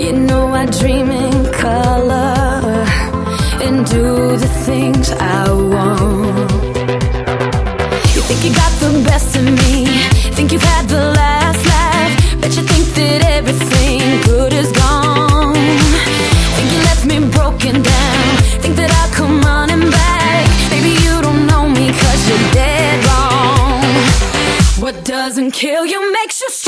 You know I dream in color and do the things I want. You think you got the best of me, think you've had the last laugh, bet you think that everything good is gone. Think you left me broken down, think that I'll come running back. Maybe you don't know me 'cause you're dead wrong. What doesn't kill you makes you